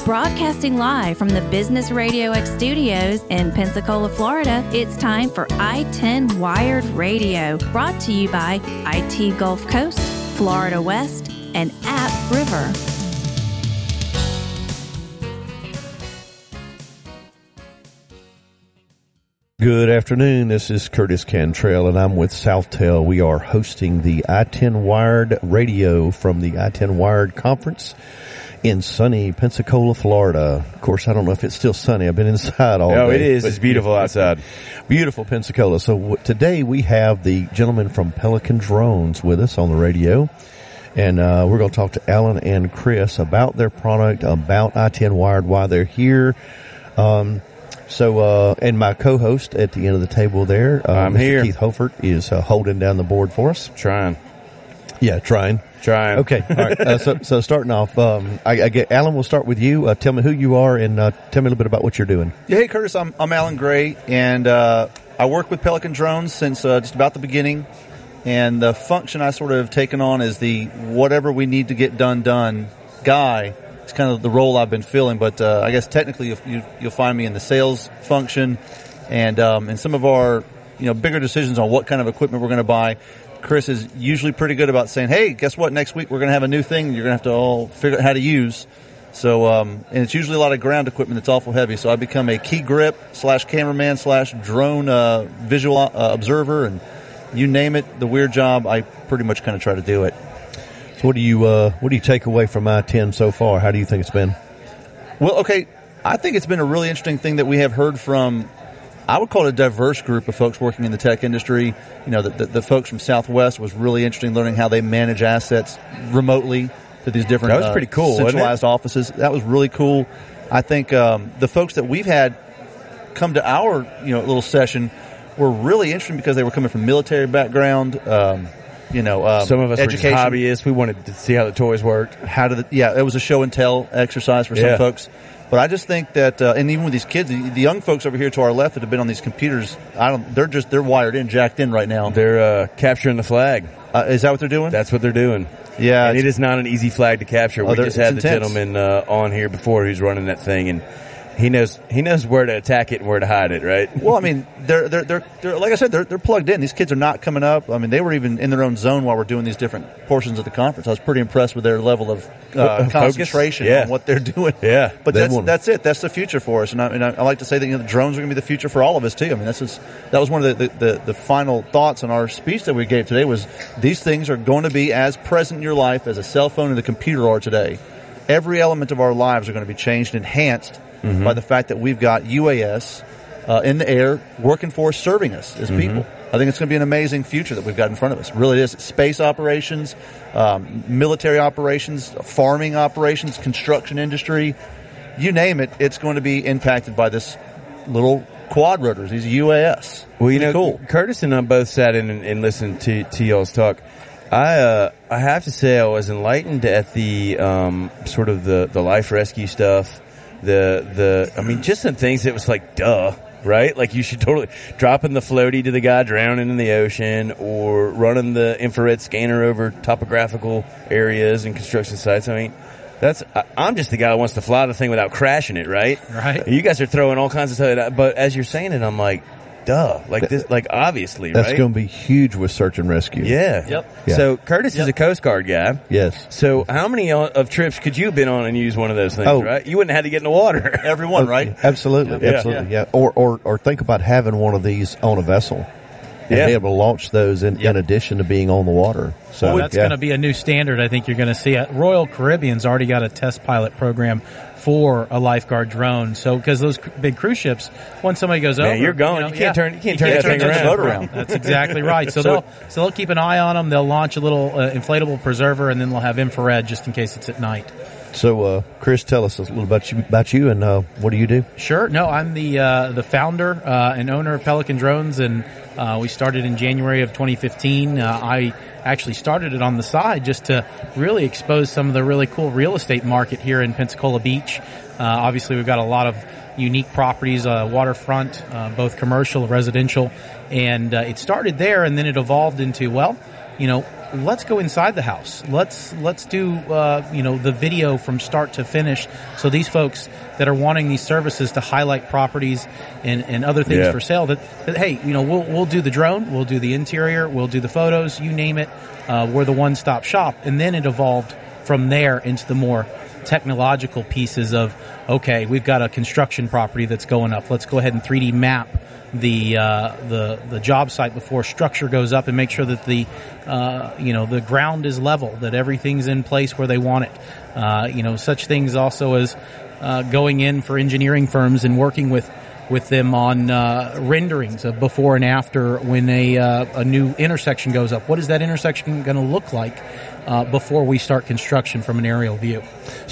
Broadcasting live from the Business Radio X studios in Pensacola, Florida, it's time for I-10 Wired Radio, brought to you by IT Gulf Coast, Florida West, and App River. Good afternoon. This is Curtis Cantrell, and I'm with Southtel. We are hosting the I-10 Wired Radio from the I-10 Wired Conference in sunny Pensacola, Florida. Of course, I don't know if it's still sunny. I've been inside all day. Oh, it is. It's beautiful outside. Beautiful Pensacola. So today we have the gentleman from Pelican Drones with us on the radio, and we're going to talk to Alan and Chris about their product, about I-10 Wired, why they're here. And my co-host at the end of the table there, I'm Mr. here. Keith Hofert, is holding down the board for us. Trying. Okay. All right. So starting off, I get Alan. We'll start with you. Tell me who you are and tell me a little bit about what you're doing. Yeah, hey Curtis, I'm Alan Gray, and I work with Pelican Drones since just about the beginning. And the function I sort of have taken on is the whatever we need to get done guy. It's kind of the role I've been filling, but I guess technically you'll find me in the sales function, and in some of our bigger decisions on what kind of equipment we're going to buy. Chris is usually pretty good about saying, "Hey, guess what? Next week we're going to have a new thing. You're going to have to all figure out how to use." So, and it's usually a lot of ground equipment that's awful heavy. So I become a key grip / cameraman / drone visual observer, and you name it, the weird job. I pretty much kind of try to do it. So what do you take away from I-10 so far? How do you think it's been? Well, okay, I think it's been a really interesting thing that we have heard from, I would call it a diverse group of folks working in the tech industry. The folks from Southwest was really interesting learning how they manage assets remotely to these different that was pretty cool, centralized offices. That was really cool. I think the folks that we've had come to our little session were really interesting because they were coming from military background. Some of us education. were just hobbyists. We wanted to see how the toys worked. It was a show and tell exercise for some folks. But I just think that, and even with these kids, the young folks over here to our left that have been on these computers, they're wired in, jacked in right now. They're capturing the flag. Is that what they're doing? That's what they're doing. Yeah. And it is not an easy flag to capture. We just had the gentleman on here before who's running that thing, and he knows where to attack it and where to hide it, right? Well, I mean, they're like I said, they're plugged in. These kids are not coming up. I mean, they were even in their own zone while we're doing these different portions of the conference. I was pretty impressed with their level of concentration on what they're doing. Yeah, but that's it. That's the future for us. And I like to say that the drones are going to be the future for all of us too. I mean, that was one of the final thoughts in our speech that we gave today. Was these things are going to be as present in your life as a cell phone and a computer are today. Every element of our lives are going to be changed, enhanced. Mm-hmm. By the fact that we've got UAS in the air working for us, serving us as people. I think it's going to be an amazing future that we've got in front of us. It really is. Space operations, military operations, farming operations, construction industry, you name it, it's going to be impacted by this little quad rotors, these UAS. Well, cool. Curtis and I both sat in and listened to y'all's talk. I have to say I was enlightened at the sort of the life rescue stuff. Just some things that was like, duh, right? Like you should totally dropping the floaty to the guy drowning in the ocean, or running the infrared scanner over topographical areas and construction sites. I mean, I'm just the guy that wants to fly the thing without crashing it, right? Right. And you guys are throwing all kinds of stuff, but as you're saying it, I'm like, duh, obviously, that's right? going to be huge with search and rescue. Yeah. Yep. Yeah. So Curtis is a Coast Guard guy. Yes. So how many of trips could you have been on and used one of those things, right? You wouldn't have had to get in the water. Everyone, right? Absolutely. Yeah. Absolutely. Yeah. Or think about having one of these on a vessel. And be able to launch those in addition to being on the water. So that's going to be a new standard. I think you're going to see. Royal Caribbean's already got a test pilot program for a lifeguard drone. So because those big cruise ships, when somebody goes over, you're going. You can't turn that thing the boat around. That's exactly right. So they'll keep an eye on them. They'll launch a little inflatable preserver, and then they'll have infrared just in case it's at night. So, Chris, tell us a little about you and what do you do? Sure. No, I'm the founder and owner of Pelican Drones, and we started in January of 2015. I actually started it on the side just to really expose some of the really cool real estate market here in Pensacola Beach. Obviously, we've got a lot of unique properties, waterfront, both commercial and residential, and it started there, and then it evolved into, let's go inside the house. Let's do the video from start to finish. So these folks that are wanting these services to highlight properties and other things for sale, that hey, we'll do the drone, we'll do the interior, we'll do the photos, you name it. We're the one-stop shop. And then it evolved from there into the more technological pieces of, okay, we've got a construction property that's going up. Let's go ahead and 3D map the job site before structure goes up and make sure that the ground is level, that everything's in place where they want it. Such things also as going in for engineering firms and working with them on renderings of before and after when a new intersection goes up. What is that intersection going to look like before we start construction from an aerial view?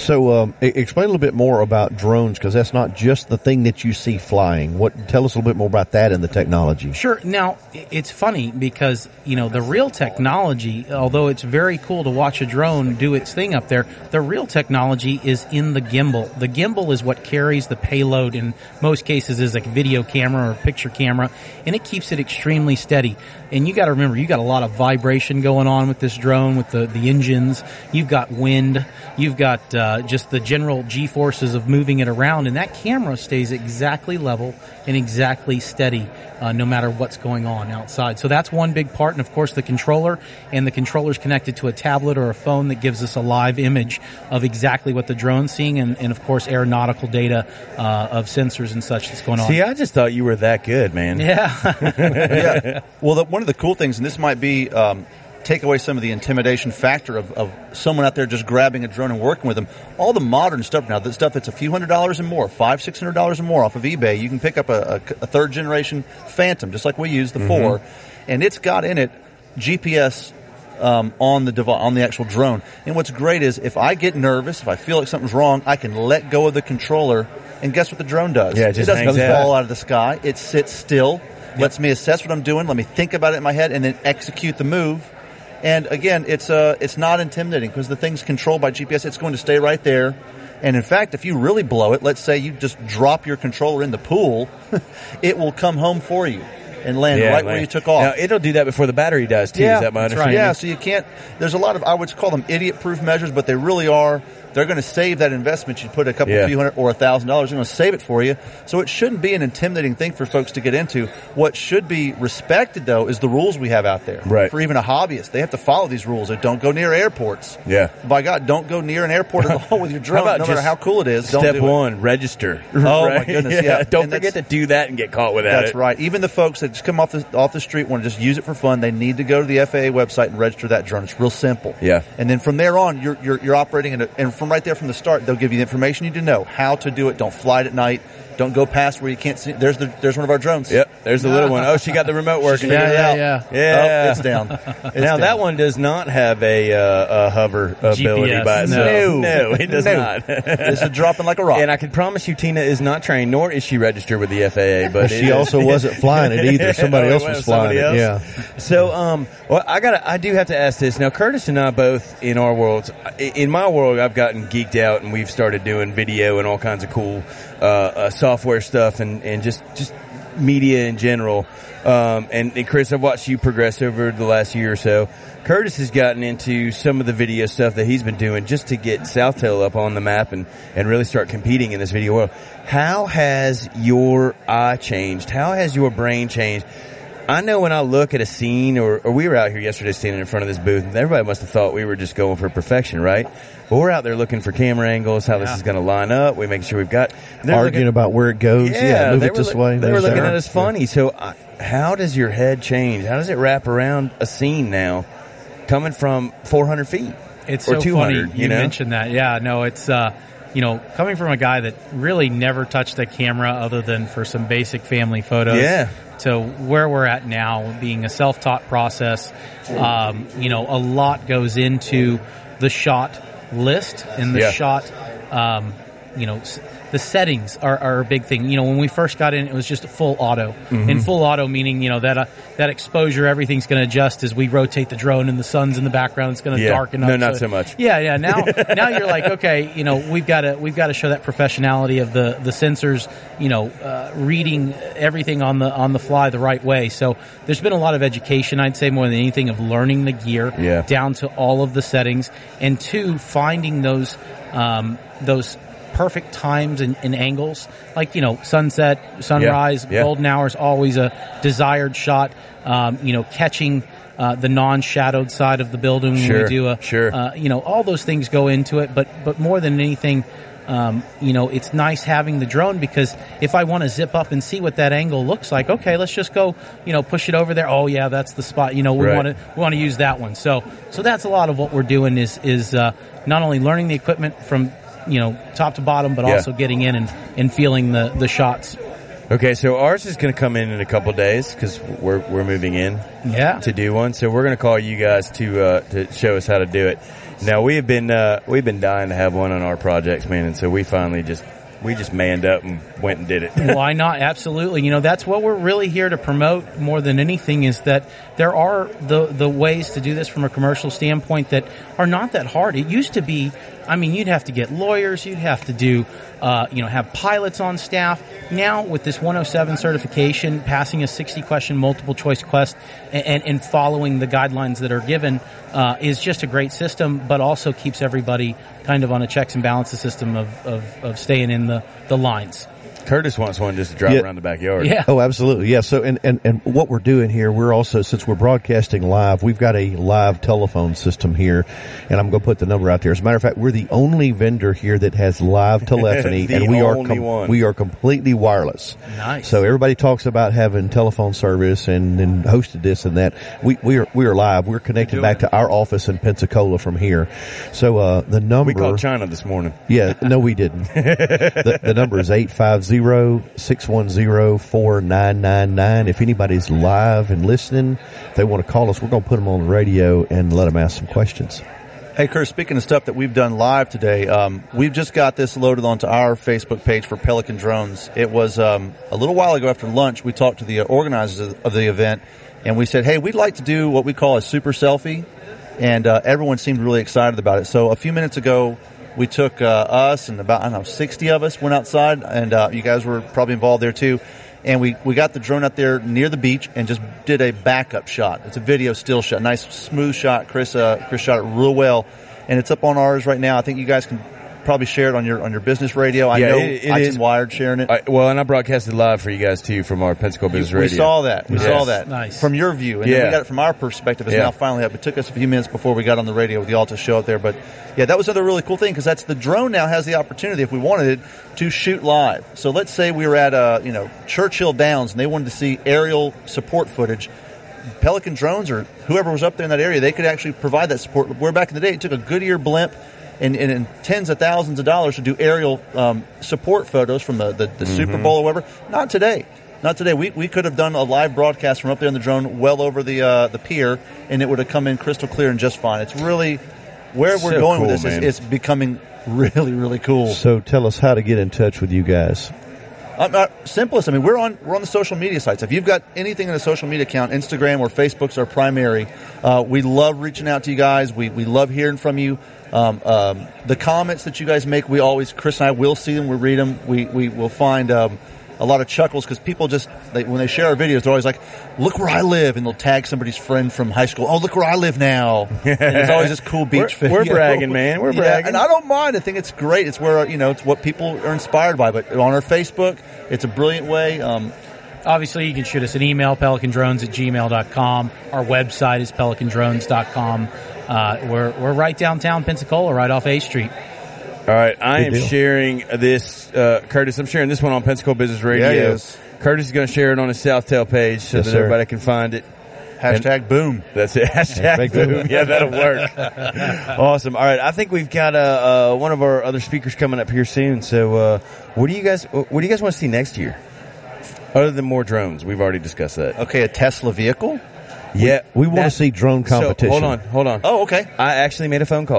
So explain a little bit more about drones, because that's not just the thing that you see flying. Tell us a little bit more about that and the technology. Sure. Now, it's funny because, the real technology, although it's very cool to watch a drone do its thing up there, the real technology is in the gimbal. The gimbal is what carries the payload, in most cases is like a video camera or picture camera, and it keeps it extremely steady. And you got to remember, you got a lot of vibration going on with this drone, with the engines. You've got wind. You've got just the general G-forces of moving it around, and that camera stays exactly level and exactly steady no matter what's going on outside. So that's one big part, and of course the controller, and the controller's connected to a tablet or a phone that gives us a live image of exactly what the drone's seeing, and of course aeronautical data of sensors and such that's going on. See, I just thought you were that good, man. Yeah. Yeah. Well, one of the cool things, and this might be take away some of the intimidation factor of someone out there just grabbing a drone and working with them. All the modern stuff now, the stuff that's a few $100s and more, $500-$600 and more off of eBay, you can pick up a third generation Phantom, just like we use the 4, and it's got in it GPS on the actual drone. And what's great is if I get nervous, if I feel like something's wrong, I can let go of the controller, and guess what the drone does? Yeah, it doesn't fall out of the sky. It sits still, lets me assess what I'm doing, let me think about it in my head, and then execute the move. And again, it's not intimidating because the thing's controlled by GPS. It's going to stay right there. And in fact, if you really blow it, let's say you just drop your controller in the pool, it will come home for you and land where you took off. Now, it'll do that before the battery does, too. Is that my understanding? Right. Yeah, so you can't, there's a lot of, I would call them idiot-proof measures, but they really are. They're going to save that investment. You put a couple few hundred or $1,000. They're going to save it for you. So it shouldn't be an intimidating thing for folks to get into. What should be respected, though, is the rules we have out there. Right. For even a hobbyist, they have to follow these rules. They don't go near airports. Yeah. By God, don't go near an airport at all with your drone, no matter how cool it is. Step one, register. Oh, my goodness, yeah. Don't forget to do that and get caught with that. That's right. Even the folks that just come off the street want to just use it for fun, they need to go to the FAA website and register that drone. It's real simple. Yeah. And then from there on, you're operating and from right there from the start, they'll give you the information you need to know, how to do it. Don't fly it at night. Don't go past where you can't see. There's one of our drones. Yep, there's the little one. Oh, she got the remote working. Yeah. Oh, it's down. Now that one does not have a hover ability GPS. by itself. No, it does not. It's a dropping like a rock. And I can promise you, Tina is not trained, nor is she registered with the FAA. But she also wasn't flying it either. Somebody else was flying it. Yeah. So, well, I do have to ask this now. Curtis and I both in our worlds. In my world, I've gotten geeked out, and we've started doing video and all kinds of cool software stuff and just media in general. And Chris, I've watched you progress over the last year or so. Curtis has gotten into some of the video stuff that he's been doing just to get Southtail up on the map and really start competing in this video world. How has your eye changed? How has your brain changed? I know when I look at a scene, or we were out here yesterday standing in front of this booth, and everybody must have thought we were just going for perfection, right? But we're out there looking for camera angles, how this is going to line up. We make sure we've got... Arguing about where it goes. Yeah, move it this way. They were looking at us funny. So how does your head change? How does it wrap around a scene now coming from 400 feet? It's or so 200, funny you mentioned that. Yeah, no, it's... coming from a guy that really never touched a camera other than for some basic family photos. Yeah. To where we're at now, being a self-taught process, a lot goes into the shot list and the shot, the settings are a big thing. When we first got in, it was just a full auto. And full auto meaning, that exposure, everything's going to adjust as we rotate the drone, and the sun's in the reading. It's going to darken up. No, not so much. Yeah. Now you're like, okay, we've got to show that professionality of the sensors, reading everything on the fly the right way. So there's been a lot of education, I'd say, more than anything, of learning the gear down to all of the settings, and two, finding those perfect times and angles, like sunset, sunrise, golden hour is always a desired shot. Catching the non-shadowed side of the building when we do all those things go into it. But more than anything, it's nice having the drone, because if I want to zip up and see what that angle looks like, okay, let's just go, push it over there. Oh yeah, that's the spot. We want to use that one. So that's a lot of what we're doing is not only learning the equipment from top to bottom, but also getting in and feeling the shots. Okay, so ours is going to come in a couple of days because we're moving in to do one. So we're going to call you guys to show us how to do it. Now we've been dying to have one on our projects, man, and so we finally just manned up and went and did it. Why not? Absolutely. That's what we're really here to promote more than anything, is that there are the ways to do this from a commercial standpoint that are not that hard. It used to be, you'd have to get lawyers, you'd have to do, have pilots on staff. Now with this 107 certification, passing a 60-question multiple choice quest and following the guidelines that are given is just a great system, but also keeps everybody kind of on a checks and balances system of staying in the lines. Curtis wants one just to drive around the backyard. Yeah. Oh, absolutely. Yeah. So, and what we're doing here, we're also, since we're broadcasting live, we've got a live telephone system here, and I'm going to put the number out there. As a matter of fact, we're the only vendor here that has live telephony, and we are completely wireless. Nice. So everybody talks about having telephone service and hosted this and that. We are live. We're connected back to our office in Pensacola from here. So, the number. We called China this morning. Yeah. No, we didn't. The number is 850-610-4999. If anybody's live and listening, if they want to call us, we're going to put them on the radio and let them ask some questions. Hey, Kurt, speaking of stuff that we've done live today, we've just got this loaded onto our Facebook page for Pelican Drones. It was a little while ago after lunch, we talked to the organizers of the event, and we said, hey, we'd like to do what we call a super selfie, and everyone seemed really excited about it. So a few minutes ago, we took us and about, 60 of us went outside, and you guys were probably involved there too. And we got the drone out there near the beach and just did a backup shot. It's a video still shot, nice smooth shot. Chris shot it real well, and it's up on ours right now. I think you guys can probably share it on your business radio. I know I10 Wired sharing it. And I broadcasted live for you guys too from our Pensacola Business Radio. We saw that. We saw that. Nice. From your view. And then we got it from our perspective. It's now finally up. It took us a few minutes before we got on the radio with y'all to show up there. But yeah, that was another really cool thing, because that's the drone now has the opportunity, if we wanted it, to shoot live. So let's say we were at Churchill Downs and they wanted to see aerial support footage. Pelican Drones or whoever was up there in that area, they could actually provide that support. Where back in the day, it took a Goodyear blimp and tens of thousands of dollars to do aerial support photos from the Super Bowl or whatever. Not today. We could have done a live broadcast from up there in the drone well over the pier, and it would have come in crystal clear and just fine. It's really where we're going with this. It's becoming really, really cool. So tell us how to get in touch with you guys. Simplest. We're on the social media sites. If you've got anything in a social media account, Instagram or Facebook's our primary. We love reaching out to you guys. We love hearing from you. The comments that you guys make, Chris and I will see them. We read them. We will find a lot of chuckles, because people when they share our videos, they're always like, "Look where I live," and they'll tag somebody's friend from high school. "Oh, look where I live now." And it's always this cool beach video. We're bragging, man. We're bragging, and I don't mind. I think it's great. It's where it's what people are inspired by. But on our Facebook, it's a brilliant way. Obviously, you can shoot us an email, pelicandrones@gmail.com. Our website is pelicandrones.com. We're right downtown Pensacola, right off A Street. All right, I am sharing this, Curtis. I'm sharing this one on Pensacola Business Radio. Yeah, he is. Curtis is going to share it on his Southtail page so that everybody can find it. Hashtag boom. That's it. Hashtag boom. Yeah, that'll work. Awesome. All right, I think we've got one of our other speakers coming up here soon. So, what do you guys want to see next year? Other than more drones, we've already discussed that. Okay, a Tesla vehicle. We want to see drone competition. So, hold on. Oh, okay. I actually made a phone call.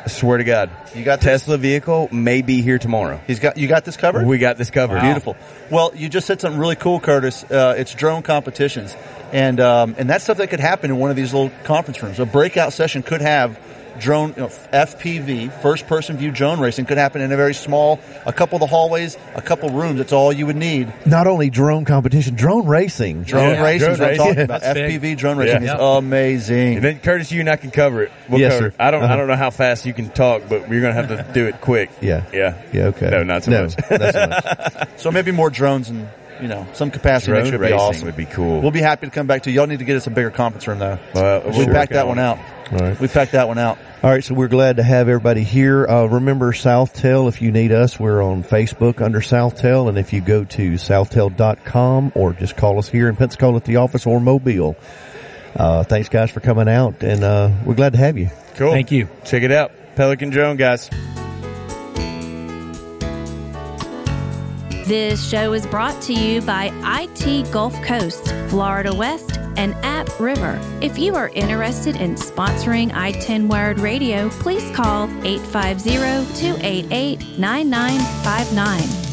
Swear to God. You got this? Tesla vehicle may be here tomorrow. You got this covered? We got this covered. Wow. Beautiful. Well, you just said something really cool, Curtis. It's drone competitions. And that's stuff that could happen in one of these little conference rooms. A breakout session could have drone, FPV, first person view drone racing, could happen in a very small, a couple of the hallways, a couple rooms. That's all you would need. Not only drone competition, drone racing. Drone racing is what I'm talking about. That's FPV big. drone racing is amazing. And then Curtis, you and I can cover it. We'll Yes, cover sir. it. I don't know how fast you can talk, but we're going to have to do it quick. Yeah. Okay. No, not so much. Not so much. So maybe more drones and, some capacity Drone next year would be racing awesome. would be cool. We'll be happy to come back to you. Y'all need to get us a bigger conference room, though. We We're packed working that on one it. out. All right. We packed that one out. All right, so we're glad to have everybody here. Remember Southtail, if you need us, we're on Facebook under Southtail, and if you go to southtail.com or just call us here in Pensacola at the office or Mobile. Thanks, guys, for coming out, and we're glad to have you. Cool. Thank you. Check it out. Pelican Drone, guys. This show is brought to you by IT Gulf Coast, Florida West, and App River. If you are interested in sponsoring I-10 Wired Radio, please call 850-288-9959.